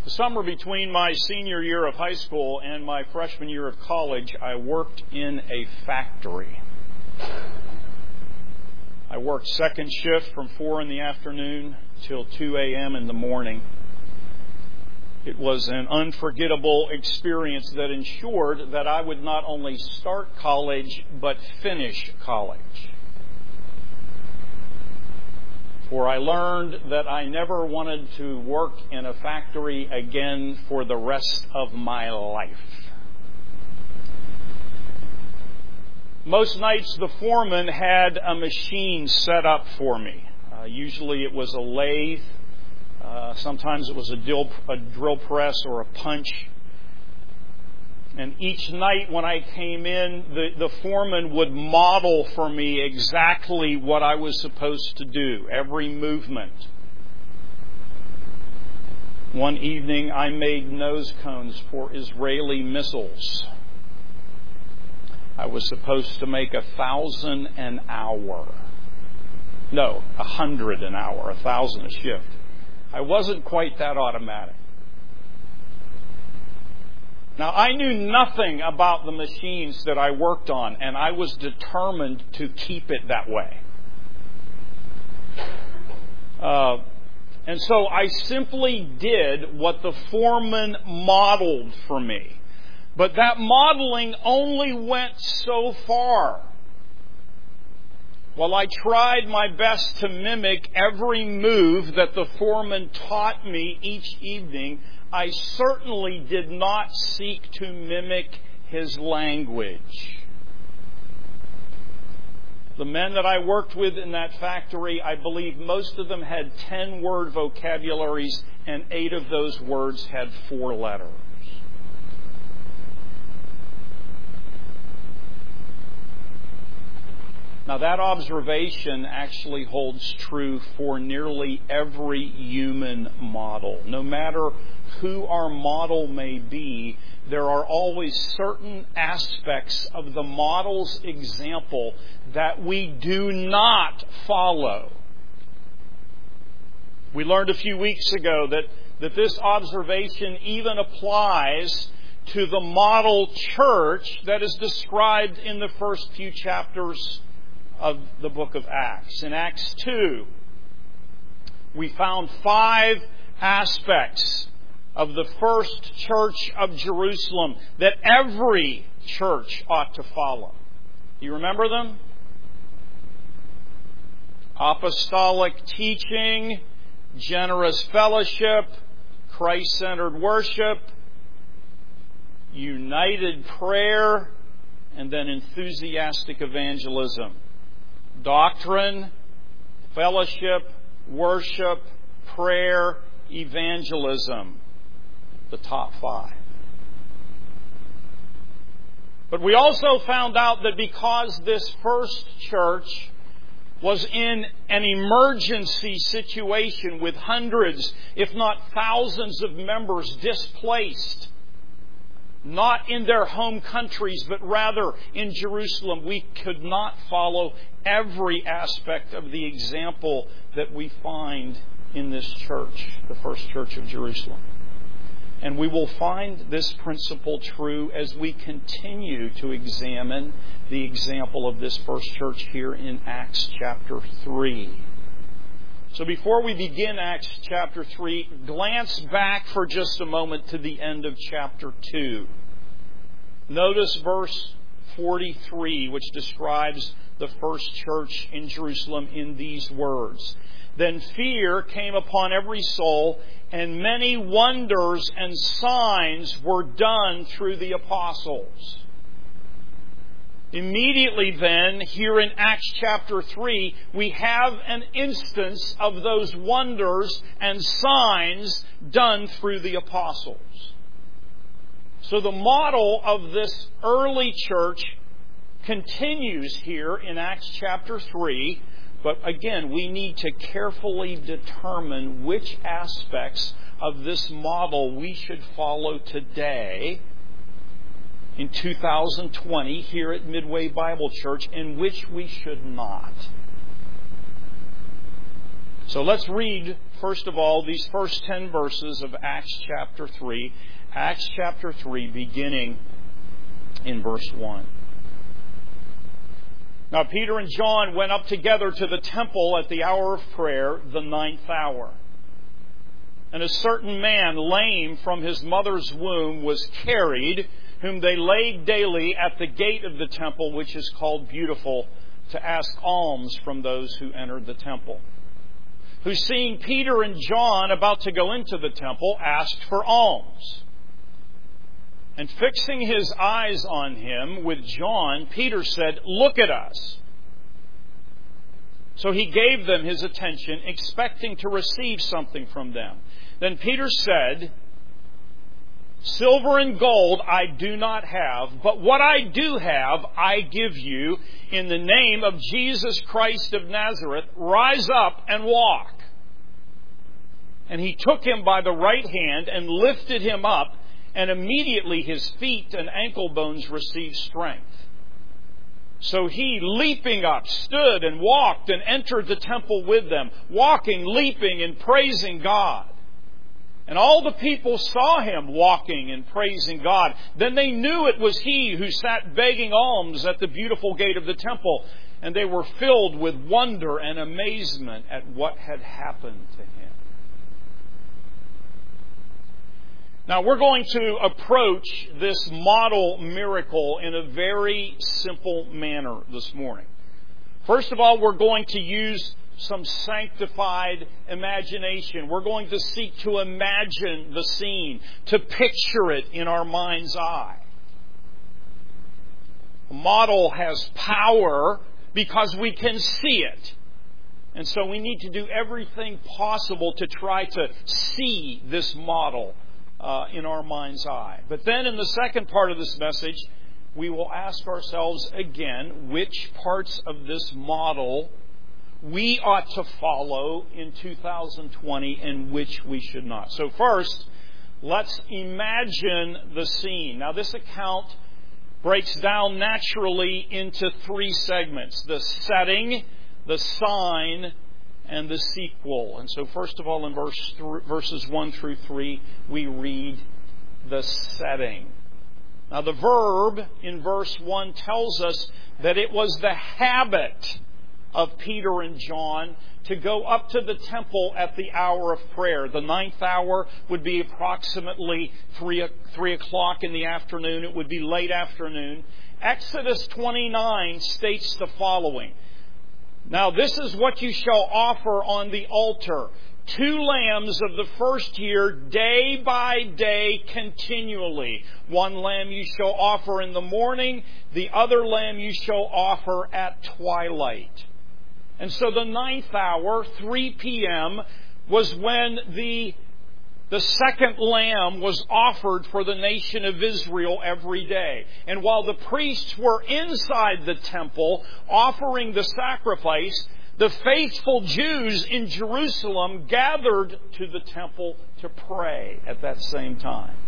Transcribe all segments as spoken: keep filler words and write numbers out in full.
The summer between my senior year of high school and my freshman year of college, I worked in a factory. I worked second shift from four in the afternoon till two a.m. in the morning. It was an unforgettable experience that ensured that I would not only start college, but finish college. For I learned that I never wanted to work in a factory again for the rest of my life. Most nights the foreman had a machine set up for me. Uh, usually it was a lathe. Uh, sometimes it was a drill, a drill press or a punch. And each night when I came in, the, the foreman would model for me exactly what I was supposed to do, every movement. One evening I made nose cones for Israeli missiles. I was supposed to make a thousand an hour. No, a hundred an hour, a thousand a shift. I wasn't quite that automatic. Now, I knew nothing about the machines that I worked on, and I was determined to keep it that way. Uh, and so I simply did what the foreman modeled for me. But that modeling only went so far. While I tried my best to mimic every move that the foreman taught me each evening, I certainly did not seek to mimic his language. The men that I worked with in that factory, I believe most of them had ten-word vocabularies, and eight of those words had four letters. Now, that observation actually holds true for nearly every human model. No matter who our model may be, there are always certain aspects of the model's example that we do not follow. We learned a few weeks ago that, that this observation even applies to the model church that is described in the first few chapters of the book of Acts. In Acts two, we found five aspects of the first church of Jerusalem that every church ought to follow. Do you remember them? Apostolic teaching, generous fellowship, Christ-centered worship, united prayer, and then enthusiastic evangelism. Doctrine, fellowship, worship, prayer, evangelism. The top five. But we also found out that because this first church was in an emergency situation with hundreds, if not thousands of members displaced, not in their home countries, but rather in Jerusalem, we could not follow every aspect of the example that we find in this church, the first church of Jerusalem. And we will find this principle true as we continue to examine the example of this first church here in Acts chapter three. So before we begin Acts chapter three, glance back for just a moment to the end of chapter two. Notice verse forty-three, which describes the first church in Jerusalem in these words. Then fear came upon every soul, and many wonders and signs were done through the apostles. Immediately then, here in Acts chapter three, we have an instance of those wonders and signs done through the apostles. So the model of this early church continues here in Acts chapter three. But again, we need to carefully determine which aspects of this model we should follow today in two thousand twenty here at Midway Bible Church, and which we should not. So let's read, first of all, these first ten verses of Acts chapter three. Acts chapter three, beginning in verse one. Now Peter and John went up together to the temple at the hour of prayer, the ninth hour. And a certain man, lame from his mother's womb, was carried, whom they laid daily at the gate of the temple, which is called Beautiful, to ask alms from those who entered the temple. Who, seeing Peter and John about to go into the temple, asked for alms. And fixing his eyes on him with John, Peter said, "Look at us." So he gave them his attention, expecting to receive something from them. Then Peter said, "Silver and gold I do not have, but what I do have I give you. In the name of Jesus Christ of Nazareth, rise up and walk." And he took him by the right hand and lifted him up, and immediately his feet and ankle bones received strength. So he, leaping up, stood and walked and entered the temple with them, walking, leaping, and praising God. And all the people saw him walking and praising God. Then they knew it was he who sat begging alms at the Beautiful gate of the temple, and they were filled with wonder and amazement at what had happened to him. Now, we're going to approach this model miracle in a very simple manner this morning. First of all, we're going to use some sanctified imagination. We're going to seek to imagine the scene, to picture it in our mind's eye. A model has power because we can see it. And so we need to do everything possible to try to see this model Uh, in our mind's eye. But then in the second part of this message, we will ask ourselves again which parts of this model we ought to follow in two thousand twenty and which we should not. So first, let's imagine the scene. Now this account breaks down naturally into three segments: the setting, the sign, and the sequel. And so first of all, in verse th- verses one through three, we read the setting. Now the verb in verse one tells us that it was the habit of Peter and John to go up to the temple at the hour of prayer. The ninth hour would be approximately three, three o'clock in the afternoon. It would be late afternoon. Exodus twenty-nine states the following: "Now this is what you shall offer on the altar: two lambs of the first year, day by day, continually. One lamb you shall offer in the morning, the other lamb you shall offer at twilight." And so the ninth hour, three p.m., was when the The second lamb was offered for the nation of Israel every day. And while the priests were inside the temple offering the sacrifice, the faithful Jews in Jerusalem gathered to the temple to pray at that same time.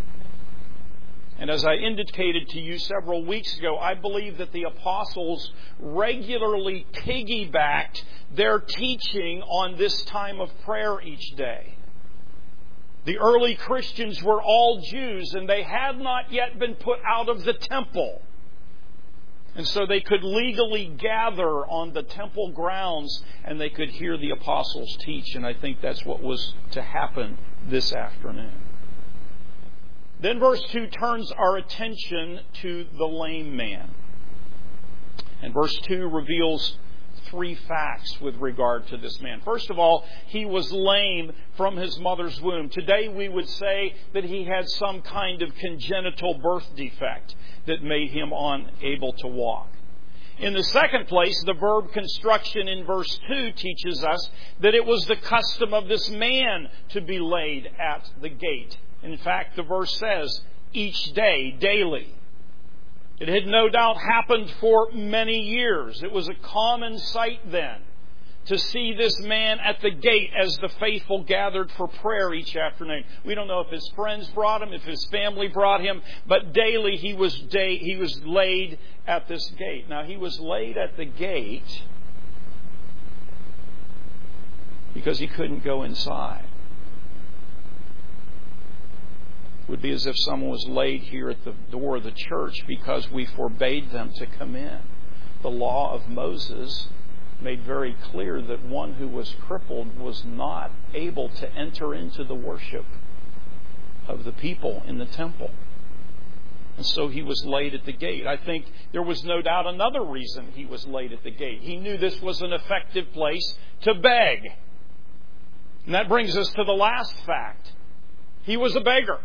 And as I indicated to you several weeks ago, I believe that the apostles regularly piggybacked their teaching on this time of prayer each day. The early Christians were all Jews, and they had not yet been put out of the temple. And so they could legally gather on the temple grounds, and they could hear the apostles teach. And I think that's what was to happen this afternoon. Then verse two turns our attention to the lame man. And verse two reveals three facts with regard to this man. First of all, he was lame from his mother's womb. Today we would say that he had some kind of congenital birth defect that made him unable to walk. In the second place, the verb construction in verse two teaches us that it was the custom of this man to be laid at the gate. In fact, the verse says, each day, daily. It had no doubt happened for many years. It was a common sight then to see this man at the gate as the faithful gathered for prayer each afternoon. We don't know if his friends brought him, if his family brought him, but daily he was day, he was laid at this gate. Now, he was laid at the gate because he couldn't go inside. It would be as if someone was laid here at the door of the church because we forbade them to come in. The law of Moses made very clear that one who was crippled was not able to enter into the worship of the people in the temple. And so he was laid at the gate. I think there was no doubt another reason he was laid at the gate. He knew this was an effective place to beg. And that brings us to the last fact. He was a beggar.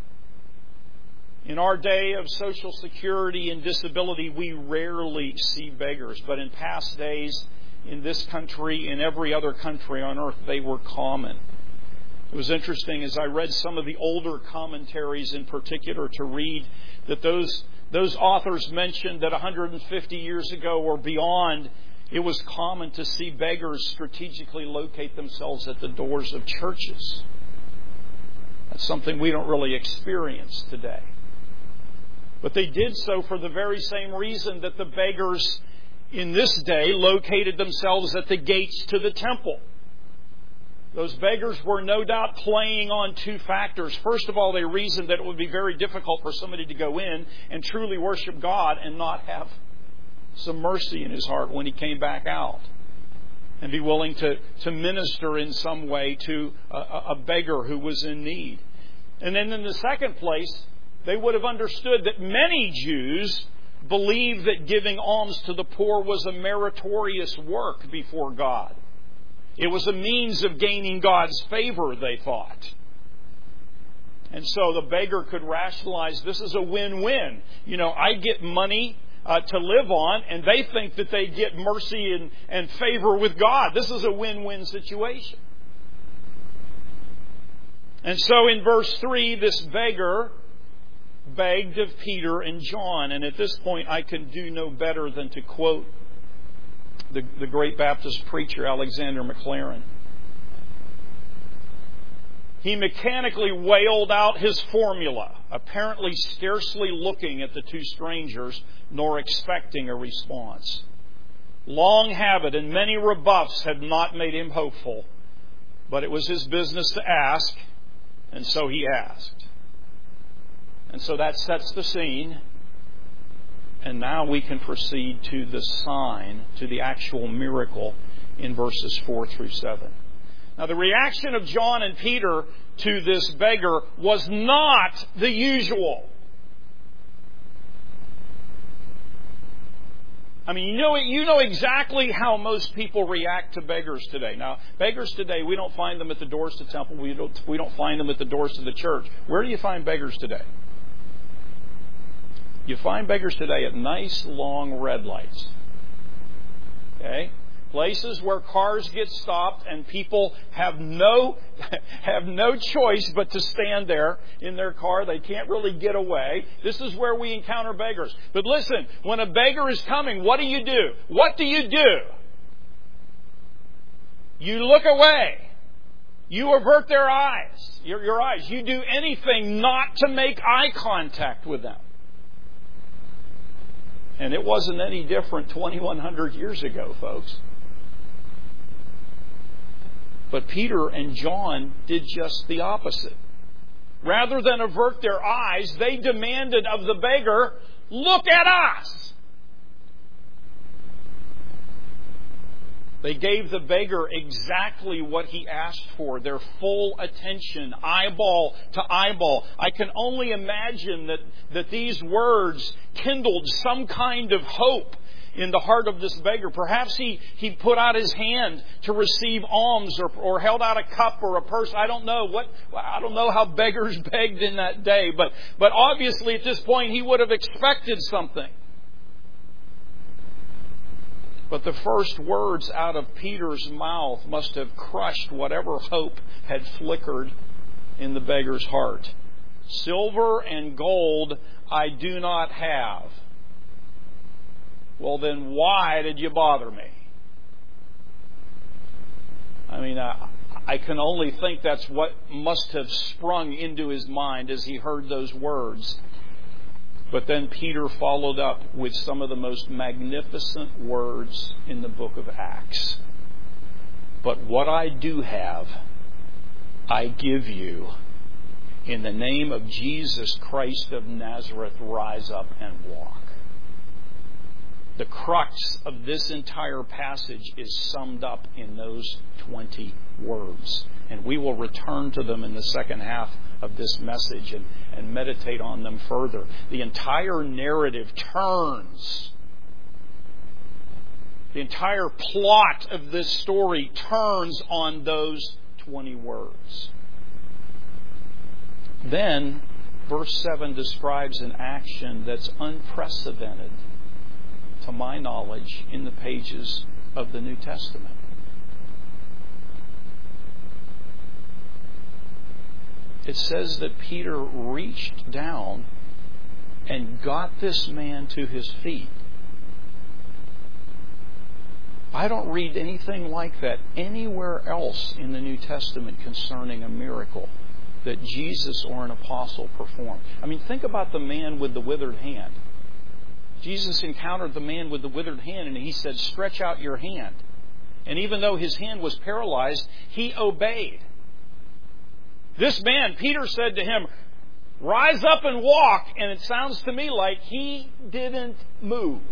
In our day of Social Security and disability, we rarely see beggars. But in past days, in this country, in every other country on earth, they were common. It was interesting as I read some of the older commentaries in particular to read that those those authors mentioned that one hundred fifty years ago or beyond, it was common to see beggars strategically locate themselves at the doors of churches. That's something we don't really experience today. But they did so for the very same reason that the beggars in this day located themselves at the gates to the temple. Those beggars were no doubt playing on two factors. First of all, they reasoned that it would be very difficult for somebody to go in and truly worship God and not have some mercy in his heart when he came back out, and be willing to, to minister in some way to a, a beggar who was in need. And then in the second place, they would have understood that many Jews believed that giving alms to the poor was a meritorious work before God. It was a means of gaining God's favor, they thought. And so the beggar could rationalize, this is a win-win. You know, I get money uh, to live on, and they think that they get mercy and, and favor with God. This is a win-win situation. And so in verse three, this beggar begged of Peter and John. And at this point, I can do no better than to quote the, the great Baptist preacher Alexander McLaren. He mechanically wailed out his formula, apparently scarcely looking at the two strangers, nor expecting a response. Long habit and many rebuffs had not made him hopeful, but it was his business to ask, and so he asked. And so that sets the scene. And now we can proceed to the sign, to the actual miracle in verses four through seven. Now the reaction of John and Peter to this beggar was not the usual. I mean, you know, you know exactly how most people react to beggars today. Now, beggars today, we don't find them at the doors to the temple. We don't, we don't find them at the doors to the church. Where do you find beggars today? You find beggars today at nice, long red lights. Okay? Places where cars get stopped and people have no have no choice but to stand there in their car. They can't really get away. This is where we encounter beggars. But listen, when a beggar is coming, what do you do? What do you do? You look away. You avert their eyes. Your, your eyes. You do anything not to make eye contact with them. And it wasn't any different twenty-one hundred years ago, folks. But Peter and John did just the opposite. Rather than avert their eyes, they demanded of the beggar, "Look at us!" They gave the beggar exactly what he asked for, their full attention, eyeball to eyeball. I can only imagine that, that these words kindled some kind of hope in the heart of this beggar. Perhaps he, he put out his hand to receive alms or, or held out a cup or a purse. I don't know what, I don't know how beggars begged in that day, but, but obviously at this point he would have expected something. But the first words out of Peter's mouth must have crushed whatever hope had flickered in the beggar's heart. "Silver and gold I do not have." Well, then why did you bother me? I mean, I, I can only think that's what must have sprung into his mind as he heard those words. But then Peter followed up with some of the most magnificent words in the book of Acts. But what I do have, I give you. In the name of Jesus Christ of Nazareth, rise up and walk. The crux of this entire passage is summed up in those twenty words. And we will return to them in the second half of this message and, and meditate on them further. The entire narrative turns. The entire plot of this story turns on those twenty words. Then, verse seven describes an action that's unprecedented, to my knowledge, in the pages of the New Testament. It says that Peter reached down and got this man to his feet. I don't read anything like that anywhere else in the New Testament concerning a miracle that Jesus or an apostle performed. I mean, think about the man with the withered hand. Jesus encountered the man with the withered hand and he said, "Stretch out your hand." And even though his hand was paralyzed, he obeyed. This man, Peter said to him, "Rise up and walk." And it sounds to me like he didn't move.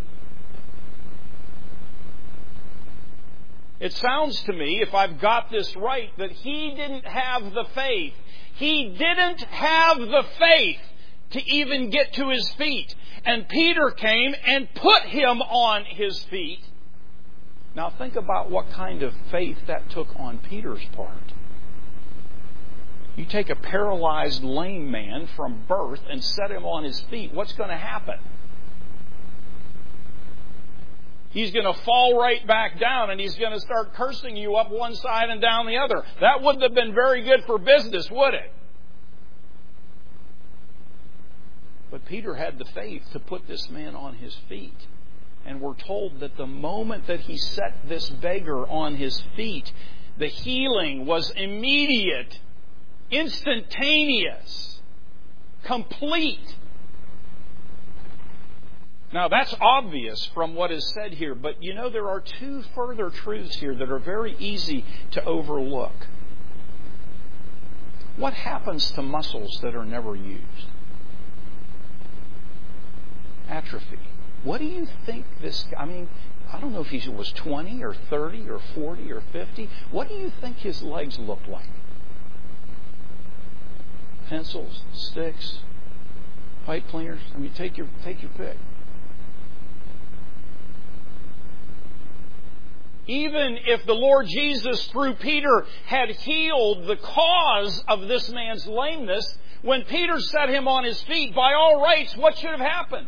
It sounds to me, if I've got this right, that he didn't have the faith. He didn't have the faith to even get to his feet. And Peter came and put him on his feet. Now think about what kind of faith that took on Peter's part. You take a paralyzed lame man from birth and set him on his feet. What's going to happen? He's going to fall right back down and he's going to start cursing you up one side and down the other. That wouldn't have been very good for business, would it? But Peter had the faith to put this man on his feet. And we're told that the moment that he set this beggar on his feet, the healing was immediate, instantaneous, complete. Now that's obvious from what is said here, but you know there are two further truths here that are very easy to overlook. What happens to muscles that are never used? Atrophy. What do you think this, I mean, I don't know if he was twenty or thirty or forty or fifty. What do you think his legs looked like? Pencils, sticks, pipe cleaners? I mean, take your, take your pick. Even if the Lord Jesus, through Peter, had healed the cause of this man's lameness, when Peter set him on his feet, by all rights, what should have happened?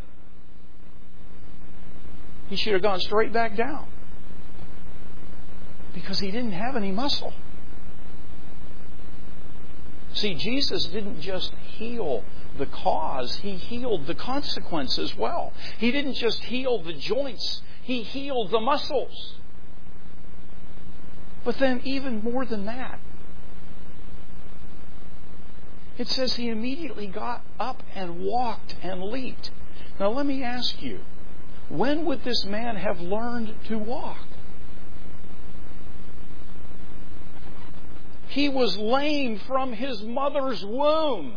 He should have gone straight back down. Because he didn't have any muscle. See, Jesus didn't just heal the cause, He healed the consequence as well. He didn't just heal the joints, He healed the muscles. But then even more than that, it says he immediately got up and walked and leaped. Now let me ask you, when would this man have learned to walk? He was lame from his mother's womb.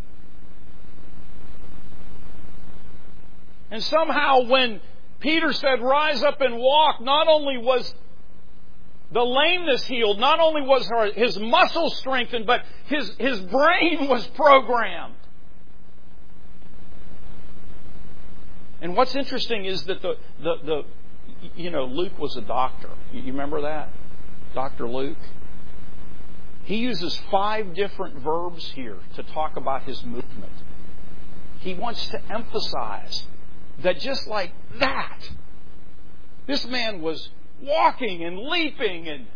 And somehow when Peter said, "Rise up and walk," not only was the lameness healed, not only was his muscles strengthened, but his, his brain was programmed. And what's interesting is that the, the, the you know, Luke was a doctor. You remember that? Doctor Luke. He uses five different verbs here to talk about his movement. He wants to emphasize that just like that, this man was walking and leaping, and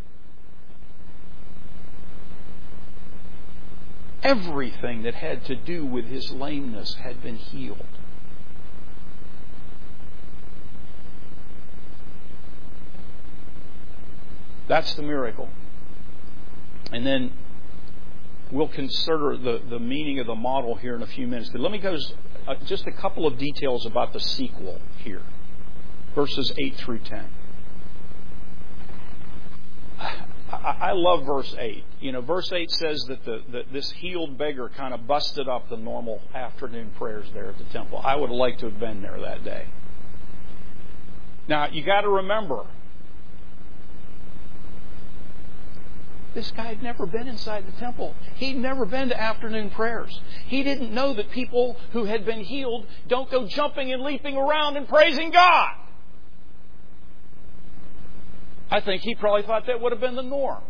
everything that had to do with his lameness had been healed. That's the miracle. And then we'll consider the, the meaning of the model here in a few minutes. But let me go uh, just a couple of details about the sequel here. Verses eight through ten. I, I love verse eight. You know, verse eight says that the that this healed beggar kind of busted up the normal afternoon prayers there at the temple. I would have liked to have been there that day. Now, you got to remember, this guy had never been inside the temple. He'd never been to afternoon prayers. He didn't know that people who had been healed don't go jumping and leaping around and praising God. I think he probably thought that would have been the norm.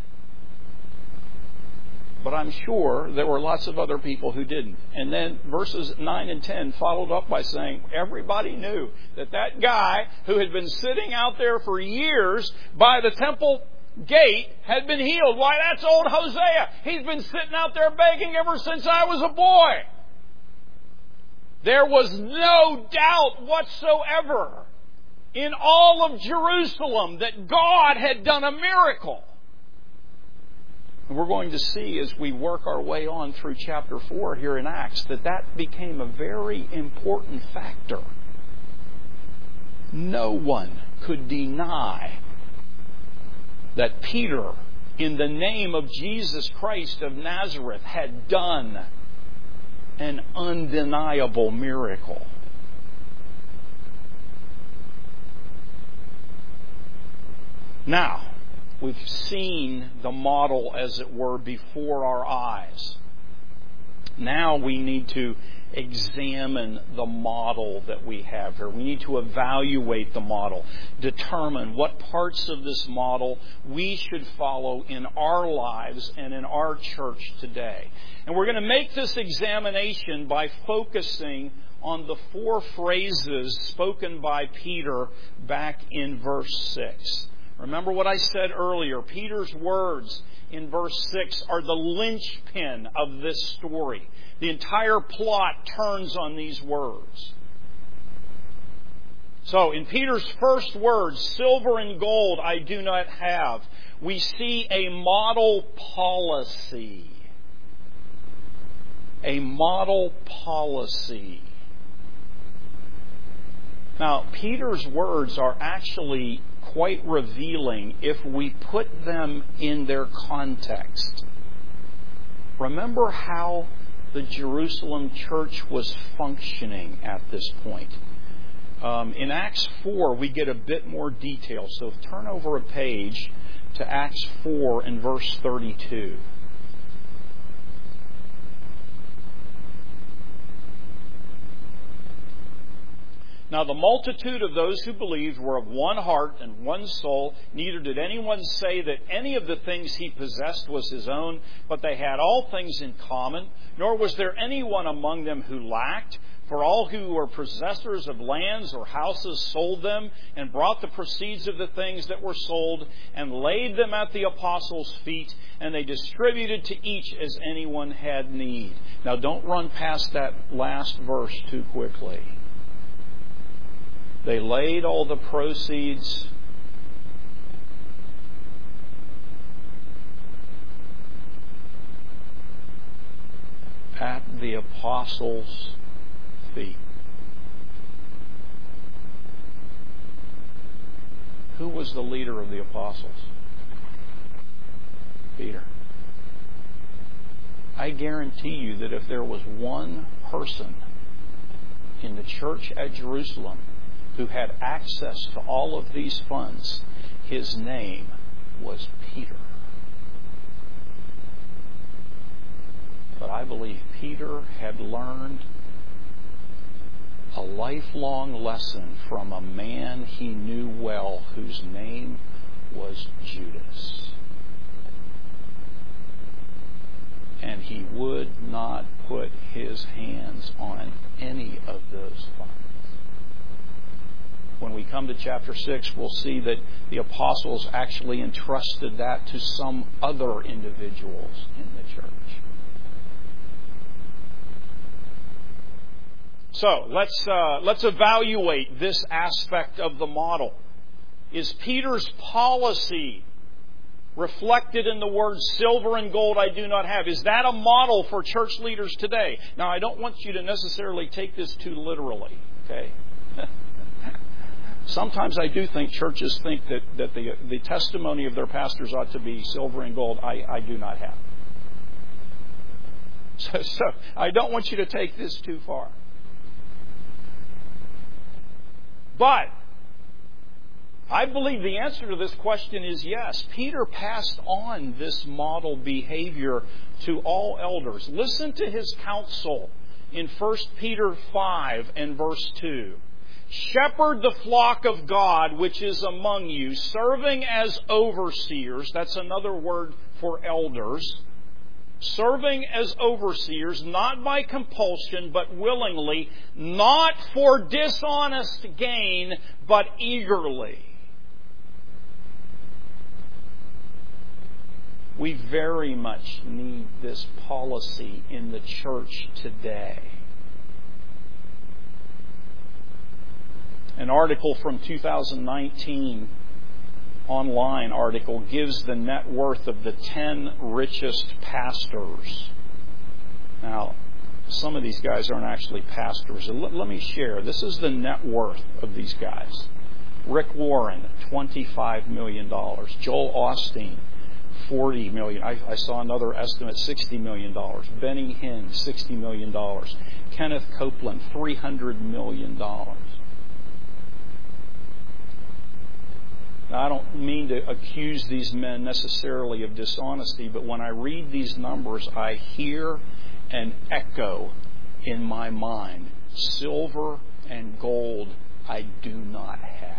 But I'm sure there were lots of other people who didn't. And then verses nine and ten followed up by saying everybody knew that that guy who had been sitting out there for years by the temple gate had been healed. Why, that's old Hosea. He's been sitting out there begging ever since I was a boy. There was no doubt whatsoever in all of Jerusalem that God had done a miracle. And we're going to see as we work our way on through chapter four here in Acts that that became a very important factor. No one could deny that Peter, in the name of Jesus Christ of Nazareth, had done an undeniable miracle. Now, we've seen the model, as it were, before our eyes. Now we need to examine the model that we have here. We need to evaluate the model, determine what parts of this model we should follow in our lives and in our church today. And we're going to make this examination by focusing on the four phrases spoken by Peter back in verse six. Remember what I said earlier. Peter's words in verse six are the linchpin of this story. The entire plot turns on these words. So, in Peter's first words, silver and gold I do not have, we see a model policy. A model policy. Now, Peter's words are actually quite revealing if we put them in their context. Remember how the Jerusalem church was functioning at this point. Um, in Acts four, we get a bit more detail. So turn over a page to Acts four and verse thirty-two. Now the multitude of those who believed were of one heart and one soul. Neither did anyone say that any of the things he possessed was his own, but they had all things in common. Nor was there anyone among them who lacked. For all who were possessors of lands or houses sold them and brought the proceeds of the things that were sold and laid them at the apostles' feet, and they distributed to each as anyone had need. Now don't run past that last verse too quickly. They laid all the proceeds at the apostles' feet. Who was the leader of the apostles? Peter. I guarantee you that if there was one person in the church at Jerusalem who had access to all of these funds, his name was Peter. But I believe Peter had learned a lifelong lesson from a man he knew well whose name was Judas. And he would not put his hands on any of those funds. When we come to chapter six, we'll see that the apostles actually entrusted that to some other individuals in the church. So let's uh, let's evaluate this aspect of the model. Is Peter's policy reflected in the words silver and gold I do not have? Is that a model for church leaders today? Now, I don't want you to necessarily take this too literally, okay? Sometimes I do think churches think that, that the, the testimony of their pastors ought to be silver and gold. I, I do not have. So, so I don't want you to take this too far. But I believe the answer to this question is yes. Peter passed on this model behavior to all elders. Listen to his counsel in First Peter five and verse two. Shepherd the flock of God which is among you, serving as overseers. That's another word for elders. Serving as overseers, not by compulsion, but willingly, not for dishonest gain, but eagerly. We very much need this policy in the church today. An article from two thousand nineteen, online article, gives the net worth of the ten richest pastors. Now, some of these guys aren't actually pastors. Let, let me share. This is the net worth of these guys. Rick Warren, twenty-five million dollars. Joel Osteen, forty million dollars. I, I saw another estimate, sixty million dollars. Benny Hinn, sixty million dollars. Kenneth Copeland, three hundred million dollars. Now, I don't mean to accuse these men necessarily of dishonesty, but when I read these numbers, I hear an echo in my mind. Silver and gold I do not have.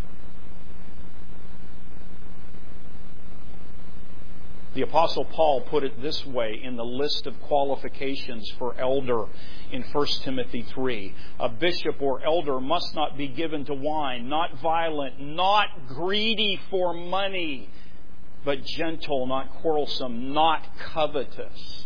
The Apostle Paul put it this way in the list of qualifications for elder in First Timothy three. A bishop or elder must not be given to wine, not violent, not greedy for money, but gentle, not quarrelsome, not covetous.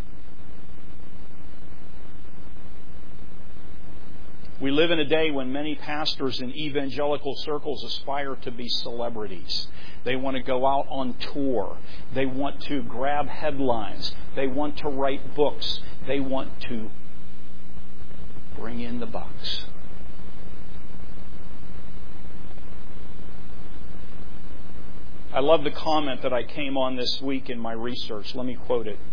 We live in a day when many pastors in evangelical circles aspire to be celebrities. They want to go out on tour. They want to grab headlines. They want to write books. They want to bring in the bucks. I love the comment that I came on this week in my research. Let me quote it.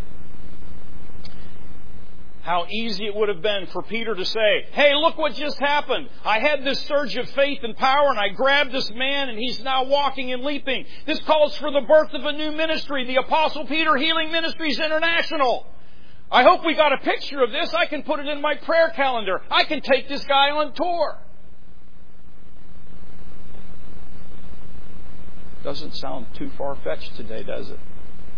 How easy it would have been for Peter to say, hey, look what just happened. I had this surge of faith and power and I grabbed this man and he's now walking and leaping. This calls for the birth of a new ministry, the Apostle Peter Healing Ministries International. I hope we got a picture of this. I can put it in my prayer calendar. I can take this guy on tour. Doesn't sound too far-fetched today, does it?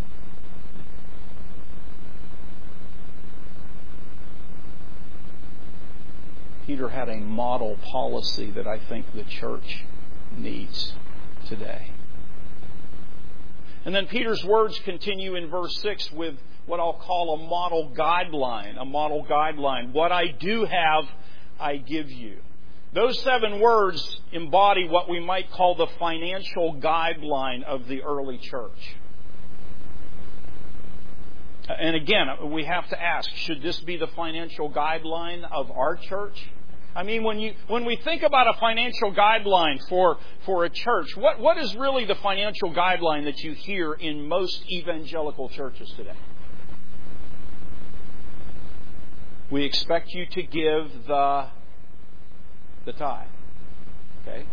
Peter had a model policy that I think the church needs today. And then Peter's words continue in verse six with what I'll call a model guideline. A model guideline. What I do have, I give you. Those seven words embody what we might call the financial guideline of the early church. And again, we have to ask, should this be the financial guideline of our church? I mean, when you when we think about a financial guideline for, for a church, what, what is really the financial guideline that you hear in most evangelical churches today? We expect you to give the, the tithe. Okay?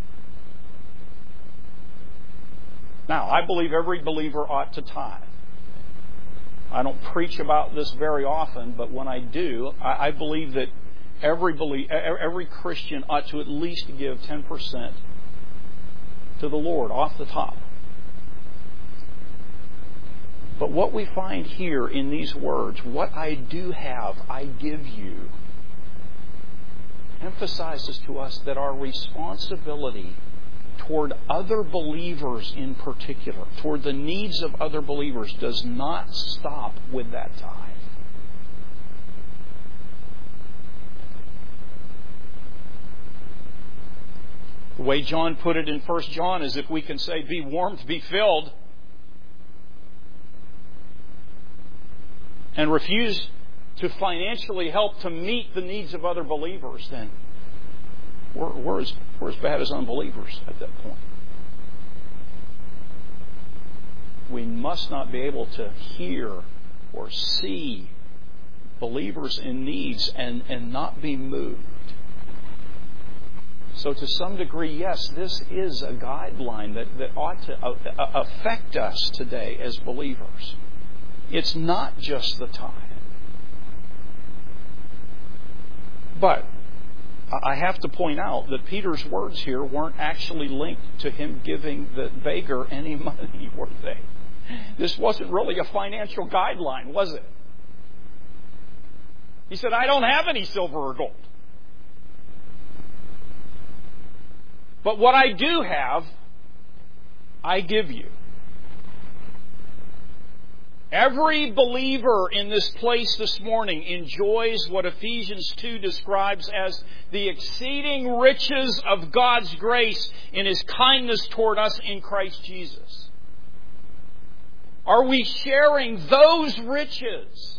Now, I believe every believer ought to tithe. I don't preach about this very often, but when I do, I, I believe that every belie- every Christian ought to at least give ten percent to the Lord off the top. But what we find here in these words, what I do have, I give you, emphasizes to us that our responsibility toward other believers in particular, toward the needs of other believers, does not stop with that tithe. The way John put it in First John is, if we can say, be warmed, be filled, and refuse to financially help to meet the needs of other believers, then we're, we're as We're as bad as unbelievers at that point. We must not be able to hear or see believers in needs and, and not be moved. So to some degree, yes, this is a guideline that, that ought to affect us today as believers. It's not just the tithe. But I have to point out that Peter's words here weren't actually linked to him giving the beggar any money, were they? This wasn't really a financial guideline, was it? He said, I don't have any silver or gold. But what I do have, I give you. Every believer in this place this morning enjoys what Ephesians two describes as the exceeding riches of God's grace in His kindness toward us in Christ Jesus. Are we sharing those riches?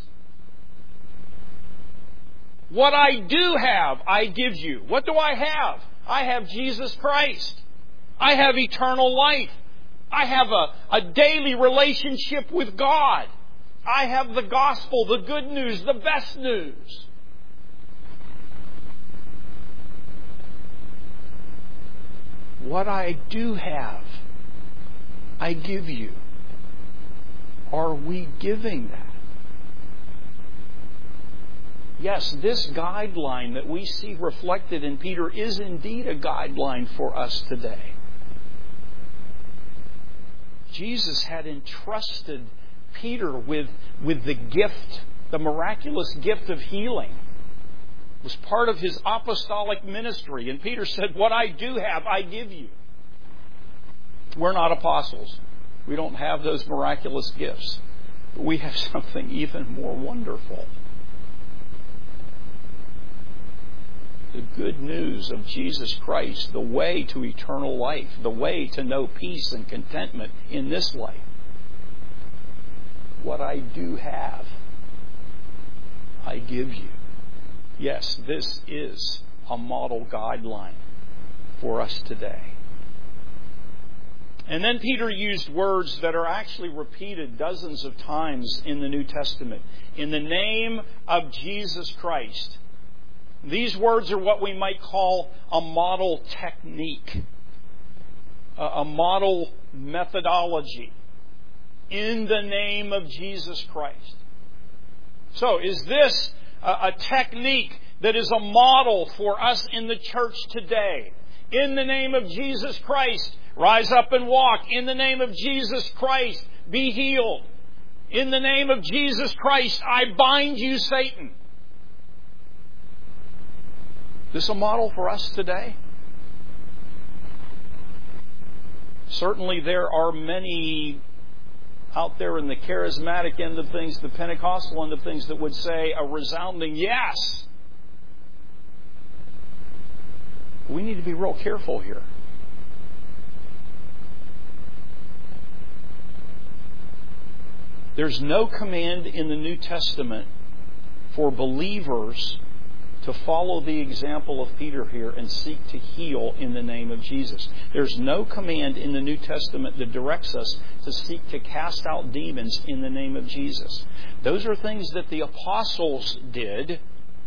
What I do have, I give you. What do I have? I have Jesus Christ. I have eternal life. I have a, a daily relationship with God. I have the gospel, the good news, the best news. What I do have, I give you. Are we giving that? Yes, this guideline that we see reflected in Peter is indeed a guideline for us today. Jesus had entrusted Peter with, with the gift, the miraculous gift of healing. It was part of His apostolic ministry. And Peter said, what I do have, I give you. We're not apostles. We don't have those miraculous gifts. But we have something even more wonderful. The good news of Jesus Christ, the way to eternal life, the way to know peace and contentment in this life. What I do have, I give you. Yes, this is a model guideline for us today. And then Peter used words that are actually repeated dozens of times in the New Testament. In the name of Jesus Christ. These words are what we might call a model technique, a model methodology. In the name of Jesus Christ. So, is this a technique that is a model for us in the church today? In the name of Jesus Christ, rise up and walk. In the name of Jesus Christ, be healed. In the name of Jesus Christ, I bind you, Satan. Is this a model for us today? Certainly there are many out there in the charismatic end of things, the Pentecostal end of things, that would say a resounding yes. We need to be real careful here. There's no command in the New Testament for believers to follow the example of Peter here and seek to heal in the name of Jesus. There's no command in the New Testament that directs us to seek to cast out demons in the name of Jesus. Those are things that the apostles did.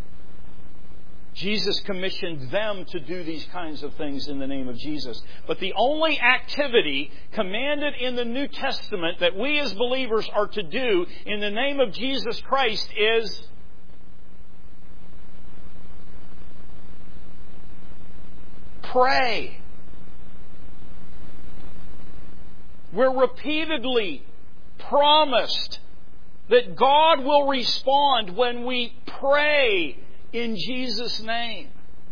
Jesus commissioned them to do these kinds of things in the name of Jesus. But the only activity commanded in the New Testament that we as believers are to do in the name of Jesus Christ is pray. We're repeatedly promised that God will respond when we pray in Jesus' name.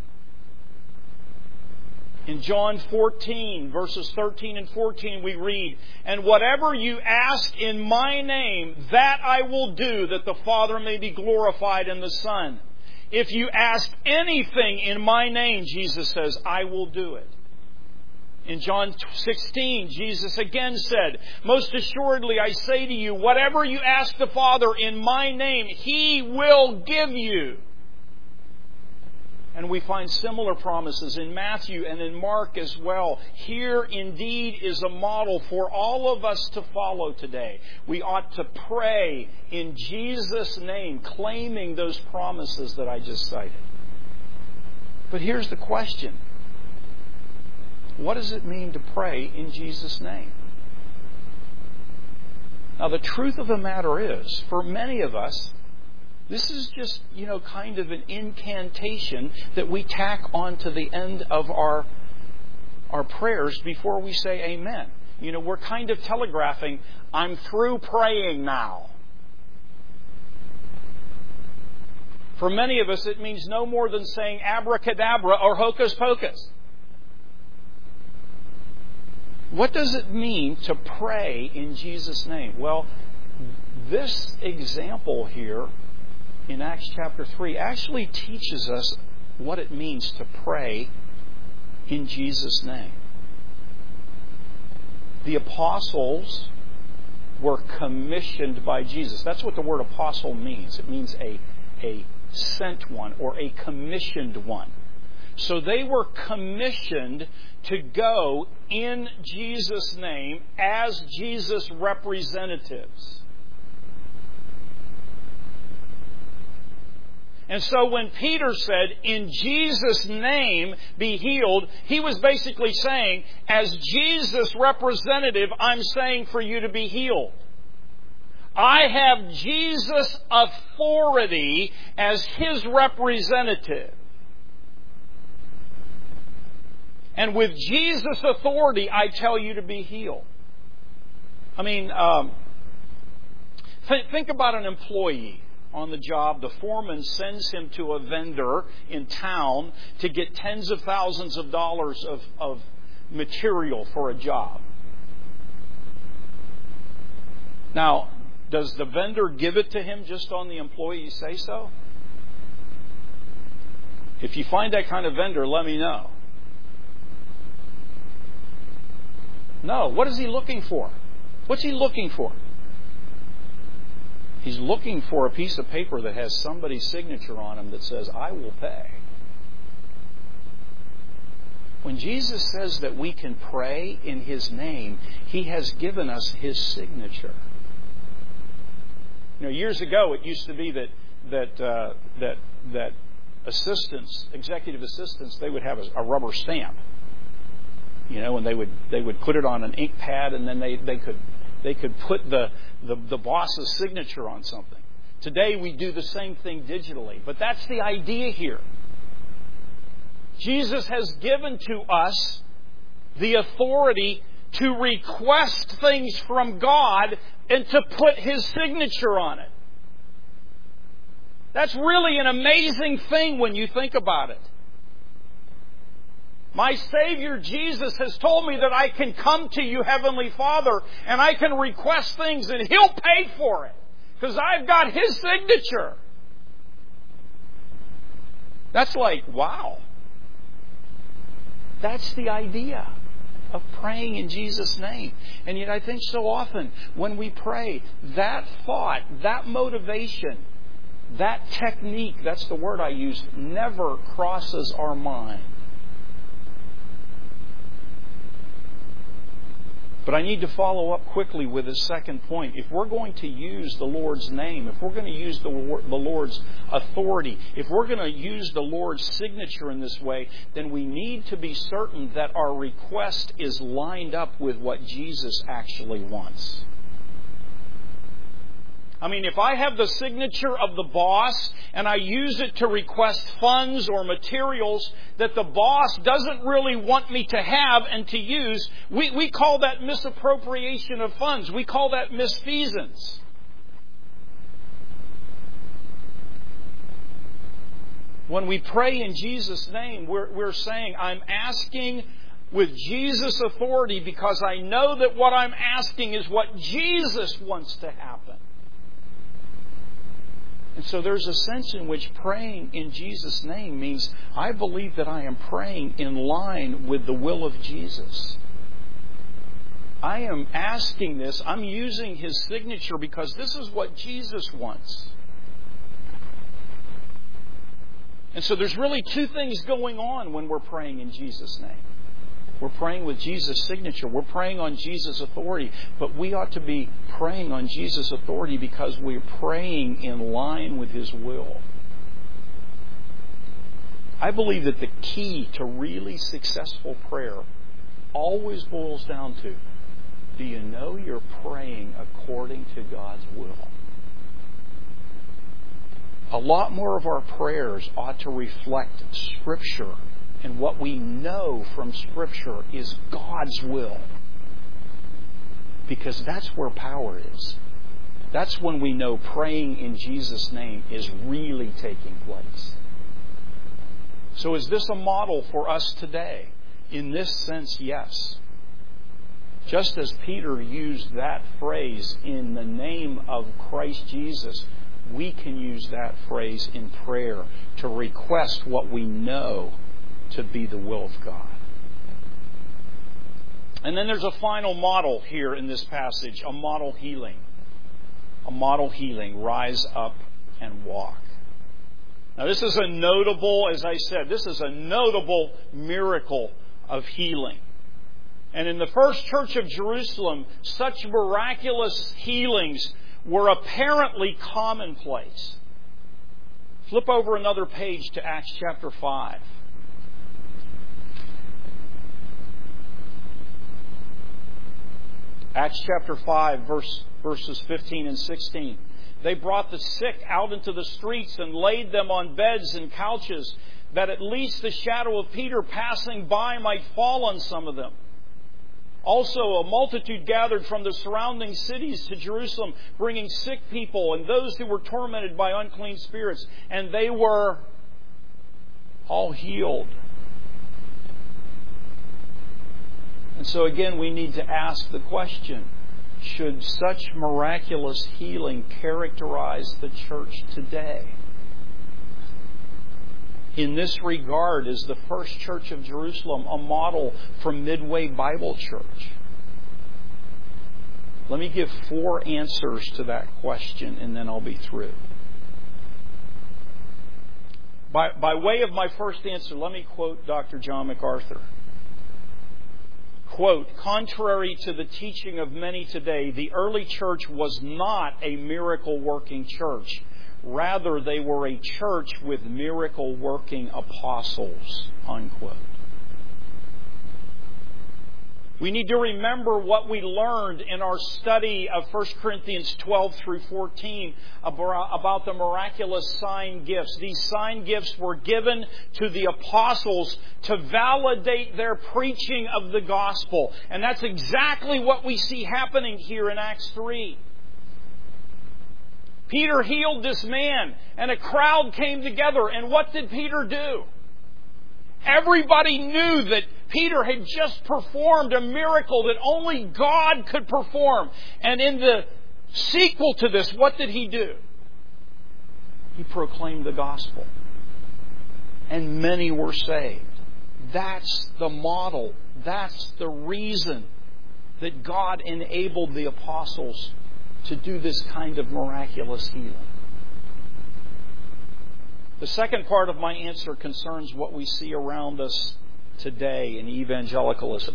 In John fourteen, verses thirteen and fourteen, we read, "And whatever you ask in my name, that I will do, that the Father may be glorified in the Son. If you ask anything in my name," Jesus says, "I will do it." In John sixteen, Jesus again said, "Most assuredly I say to you, whatever you ask the Father in my name, He will give you." And we find similar promises in Matthew and in Mark as well. Here indeed is a model for all of us to follow today. We ought to pray in Jesus' name, claiming those promises that I just cited. But here's the question. What does it mean to pray in Jesus' name? Now, the truth of the matter is, for many of us, this is just, you know, kind of an incantation that we tack on to the end of our, our prayers before we say amen. You know, we're kind of telegraphing, I'm through praying now. For many of us, it means no more than saying abracadabra or hocus pocus. What does it mean to pray in Jesus' name? Well, this example here in Acts chapter three actually teaches us what it means to pray in Jesus' name. The apostles were commissioned by Jesus. That's what the word apostle means. It means a, a sent one or a commissioned one. So they were commissioned to go in Jesus' name as Jesus' representatives. And so when Peter said, in Jesus' name be healed, he was basically saying, as Jesus' representative, I'm saying for you to be healed. I have Jesus' authority as His representative. And with Jesus' authority, I tell you to be healed. I mean, um, th- think about an employee on the job. The foreman sends him to a vendor in town to get tens of thousands of dollars of, of material for a job. Now, does the vendor give it to him just on the employee say so? If you find that kind of vendor, let me know. No. What is he looking for? What's he looking for? He's looking for a piece of paper that has somebody's signature on him that says, I will pay. When Jesus says that we can pray in His name, He has given us His signature. You know, years ago it used to be that that uh, that that assistants, executive assistants, they would have a, a rubber stamp. You know, and they would they would put it on an ink pad, and then they, they could they could put the, the, the boss's signature on something. Today we do the same thing digitally, but that's the idea here. Jesus has given to us the authority to request things from God and to put His signature on it. That's really an amazing thing when you think about it. My Savior Jesus has told me that I can come to you, Heavenly Father, and I can request things and He'll pay for it because I've got His signature. That's like, wow. That's the idea of praying in Jesus' name. And yet I think so often when we pray, that thought, that motivation, that technique, that's the word I use, never crosses our mind. But I need to follow up quickly with a second point. If we're going to use the Lord's name, if we're going to use the, the Lord's authority, if we're going to use the Lord's signature in this way, then we need to be certain that our request is lined up with what Jesus actually wants. I mean, if I have the signature of the boss and I use it to request funds or materials that the boss doesn't really want me to have and to use, we, we call that misappropriation of funds. We call that misfeasance. When we pray in Jesus' name, we're, we're saying, I'm asking with Jesus' authority because I know that what I'm asking is what Jesus wants to happen. And so there's a sense in which praying in Jesus' name means I believe that I am praying in line with the will of Jesus. I am asking this, I'm using His signature because this is what Jesus wants. And so there's really two things going on when we're praying in Jesus' name. We're praying with Jesus' signature. We're praying on Jesus' authority. But we ought to be praying on Jesus' authority because we're praying in line with His will. I believe that the key to really successful prayer always boils down to, do you know you're praying according to God's will? A lot more of our prayers ought to reflect Scripture. And what we know from Scripture is God's will. Because that's where power is. That's when we know praying in Jesus' name is really taking place. So is this a model for us today? In this sense, yes. Just as Peter used that phrase in the name of Christ Jesus, we can use that phrase in prayer to request what we know to be the will of God. And then there's a final model here in this passage, a model healing. A model healing, rise up and walk. Now this is a notable, as I said, this is a notable miracle of healing. And in the first church of Jerusalem, such miraculous healings were apparently commonplace. Flip over another page to Acts chapter five. Acts chapter five, verse, verses fifteen and sixteen. They brought the sick out into the streets and laid them on beds and couches, that at least the shadow of Peter passing by might fall on some of them. Also, a multitude gathered from the surrounding cities to Jerusalem, bringing sick people and those who were tormented by unclean spirits, and they were all healed. And so again, we need to ask the question, should such miraculous healing characterize the church today? In this regard, is the First Church of Jerusalem a model for Midway Bible Church? Let me give four answers to that question and then I'll be through. By, by way of my first answer, let me quote Doctor John MacArthur. Quote, contrary to the teaching of many today, the early church was not a miracle-working church. Rather, they were a church with miracle-working apostles, unquote. We need to remember what we learned in our study of First Corinthians twelve through fourteen about the miraculous sign gifts. These sign gifts were given to the apostles to validate their preaching of the gospel. And that's exactly what we see happening here in Acts three. Peter healed this man, and a crowd came together. And what did Peter do? Everybody knew that Peter had just performed a miracle that only God could perform. And in the sequel to this, what did he do? He proclaimed the gospel. And many were saved. That's the model. That's the reason that God enabled the apostles to do this kind of miraculous healing. The second part of my answer concerns what we see around us today in evangelicalism.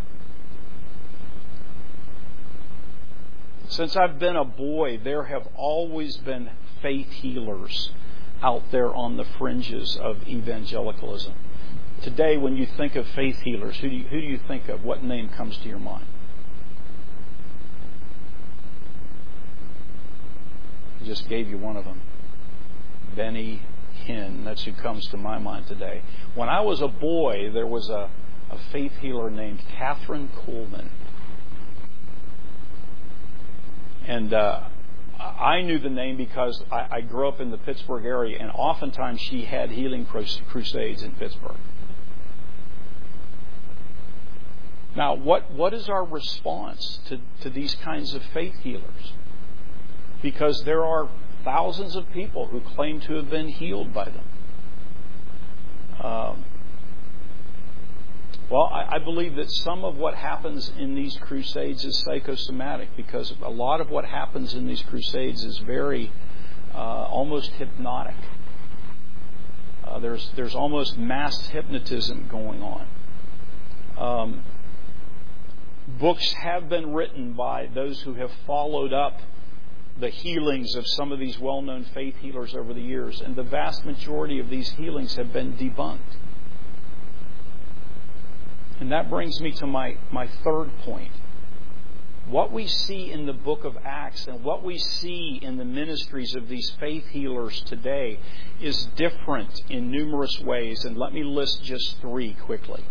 Since I've been a boy, there have always been faith healers out there on the fringes of evangelicalism. Today, when you think of faith healers, who do you, who do you think of? What name comes to your mind? I just gave you one of them. Benny Hinn. That's who comes to my mind today. When I was a boy, there was a, a faith healer named Catherine Coleman. And uh, I knew the name because I, I grew up in the Pittsburgh area, and oftentimes she had healing crusades in Pittsburgh. Now, what, what is our response to, to these kinds of faith healers? Because there are thousands of people who claim to have been healed by them. Um, well, I, I believe that some of what happens in these crusades is psychosomatic, because a lot of what happens in these crusades is very uh, almost hypnotic. Uh, there's there's almost mass hypnotism going on. Um, books have been written by those who have followed up the healings of some of these well-known faith healers over the years, and the vast majority of these healings have been debunked. And that brings me to my, my third point. What we see in the book of Acts and what we see in the ministries of these faith healers today is different in numerous ways, and let me list just three quickly.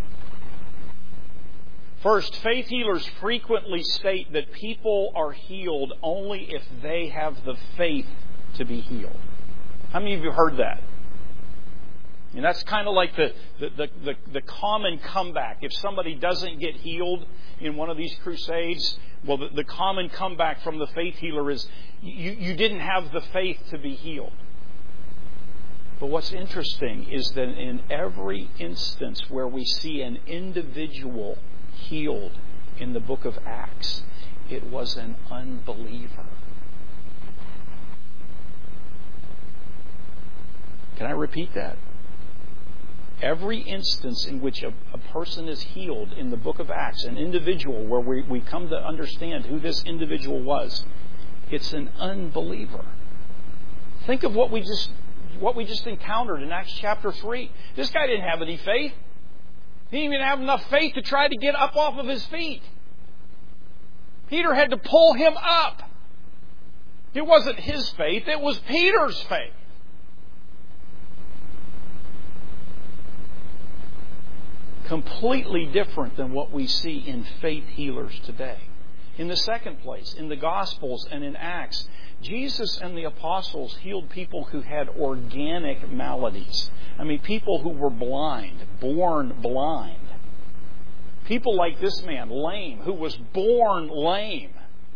First, faith healers frequently state that people are healed only if they have the faith to be healed. How many of you have heard that? And that's kind of like the, the, the, the, the common comeback. If somebody doesn't get healed in one of these crusades, well, the, the common comeback from the faith healer is, you, you didn't have the faith to be healed. But what's interesting is that in every instance where we see an individual healed in the book of Acts, it was an unbeliever. Can I repeat that? Every instance in which a, a person is healed in the book of Acts, an individual where we, we come to understand who this individual was, it's an unbeliever. Think of what we just what we just encountered in Acts chapter three. This guy didn't have any faith. He didn't even have enough faith to try to get up off of his feet. Peter had to pull him up. It wasn't his faith, it was Peter's faith. Completely different than what we see in faith healers today. In the second place, in the Gospels and in Acts, Jesus and the apostles healed people who had organic maladies. I mean, people who were blind, born blind. People like this man, lame, who was born lame.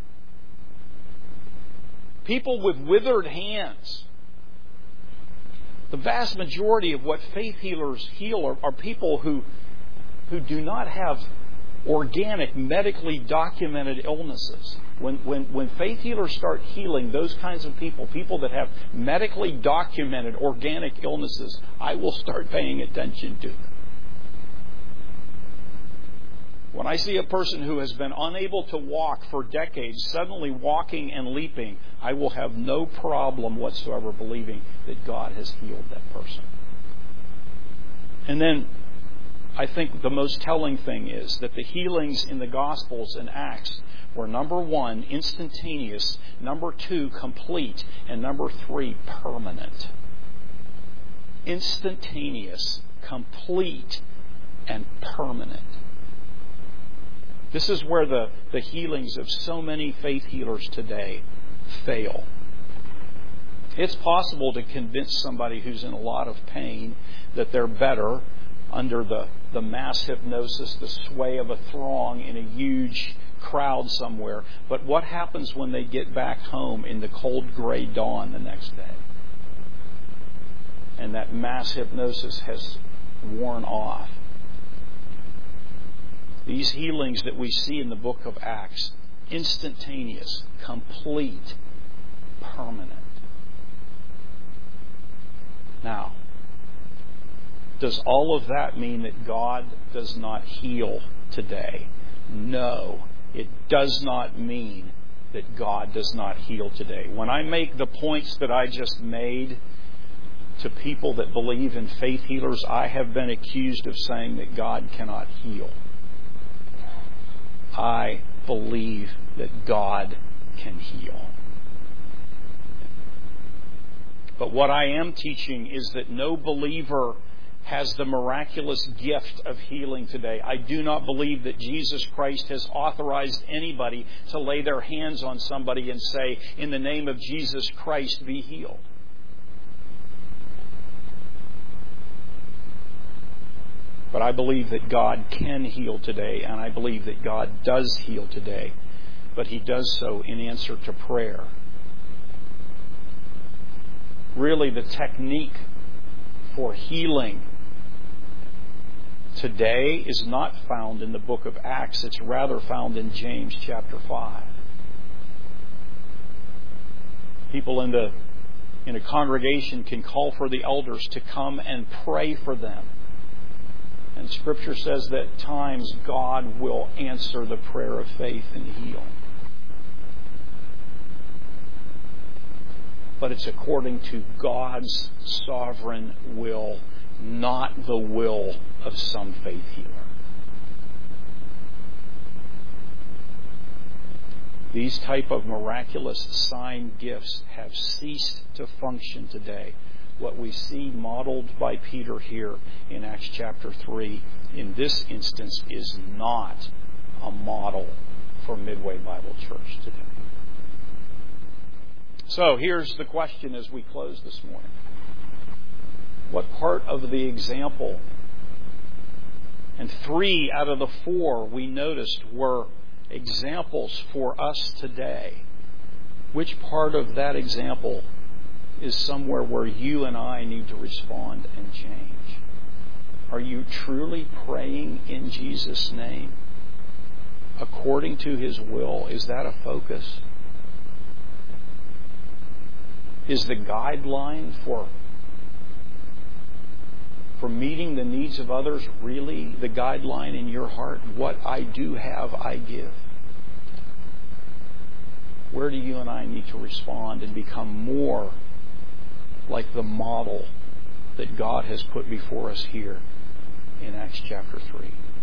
People with withered hands. The vast majority of what faith healers heal are, are people who who do not have organic, medically documented illnesses. When, when, when faith healers start healing those kinds of people, people that have medically documented organic illnesses, I will start paying attention to them. When I see a person who has been unable to walk for decades suddenly walking and leaping, I will have no problem whatsoever believing that God has healed that person. And then I think the most telling thing is that the healings in the Gospels and Acts were, number one, instantaneous, number two, complete, and number three, permanent. Instantaneous, complete, and permanent. This is where the, the healings of so many faith healers today fail. It's possible to convince somebody who's in a lot of pain that they're better under the, the mass hypnosis, the sway of a throng in a huge crowd somewhere. But what happens when they get back home in the cold gray dawn the next day? And that mass hypnosis has worn off. These healings that we see in the book of Acts, instantaneous, complete, permanent. Now, does all of that mean that God does not heal today? No, it does not mean that God does not heal today. When I make the points that I just made to people that believe in faith healers, I have been accused of saying that God cannot heal. I believe that God can heal. But what I am teaching is that no believer has the miraculous gift of healing today. I do not believe that Jesus Christ has authorized anybody to lay their hands on somebody and say, in the name of Jesus Christ, be healed. But I believe that God can heal today, and I believe that God does heal today. But He does so in answer to prayer. Really, the technique for healing today is not found in the book of Acts. It's rather found in James chapter five. People in the in a congregation can call for the elders to come and pray for them. And Scripture says that at times God will answer the prayer of faith and heal. But it's according to God's sovereign will, not the will of some faith healer. These type of miraculous sign gifts have ceased to function today. What we see modeled by Peter here in Acts chapter three, in this instance, is not a model for Midway Bible Church today. So here's the question as we close this morning. What part of the example, and three out of the four we noticed were examples for us today, which part of that example is somewhere where you and I need to respond and change? Are you truly praying in Jesus' name according to His will? Is that a focus? Is the guideline for, for meeting the needs of others really the guideline in your heart? What I do have, I give. Where do you and I need to respond and become more like the model that God has put before us here in Acts chapter three?